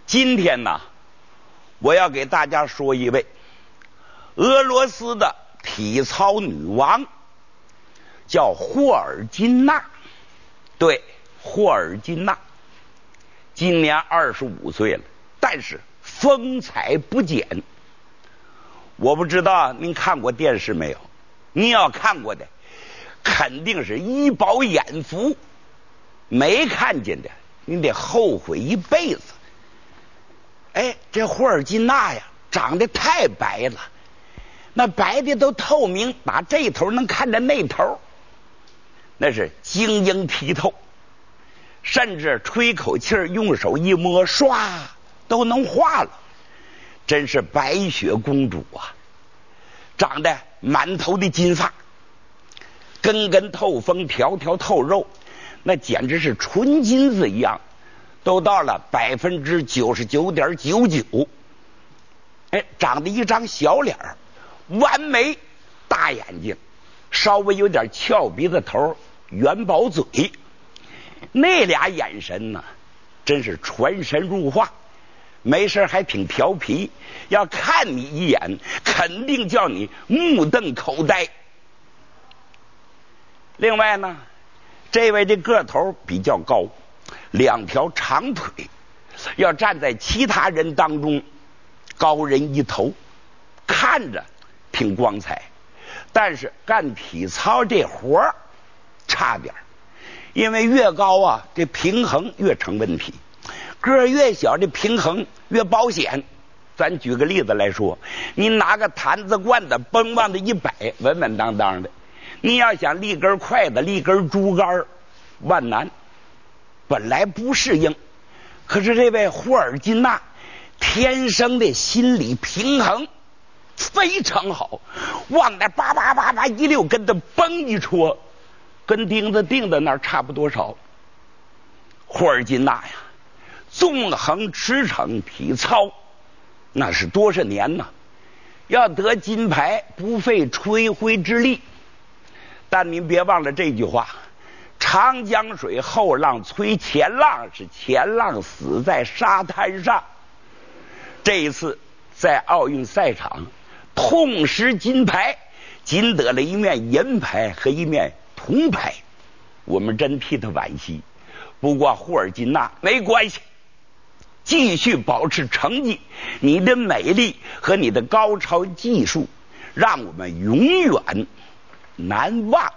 今天呢，我要给大家说一位俄罗斯的体操女王，叫霍尔金娜。对，霍尔金娜今年25岁了，但是风采不减。我不知道您看过电视没有，您要看过的肯定是一饱眼福，没看见的您得后悔一辈子。哎，这霍尔金娜呀，长得太白了，那白的都透明，打这头能看着那头，那是晶莹剔透，甚至吹口气用手一摸，唰都能化了，真是白雪公主啊！长得满头的金发，根根透风，条条透肉，那简直是纯金子一样，都到了99.99%。哎，长得一张小脸，弯眉，大眼睛，稍微有点翘鼻子头，圆薄嘴，那俩眼神呢，真是传神入化。没事还挺调皮，要看你一眼，肯定叫你目瞪口呆。另外呢，这位的个头比较高，2条长腿，要站在其他人当中高人一头，看着挺光彩，但是干体操这活差点，因为越高啊，这平衡越成问题，个越小这平衡越保险。咱举个例子来说，你拿个坛子罐子崩往的一摆，稳稳当当的，你要想立根筷子立根竹竿，万难，本来不适应。可是这位霍尔金娜天生的心理平衡非常好，往那叭叭叭叭一溜跟头崩一戳，跟钉子钉在那儿差不多少。霍尔金娜呀，纵横驰骋体操那是多少年呢？要得金牌不费吹灰之力。但您别忘了这句话，长江水后浪催前浪，是前浪死在沙滩上。这一次在奥运赛场痛失金牌，仅得了一面银牌和一面铜牌，我们真替他惋惜。不过霍尔金娜没关系，继续保持成绩，你的美丽和你的高超技术让我们永远难忘。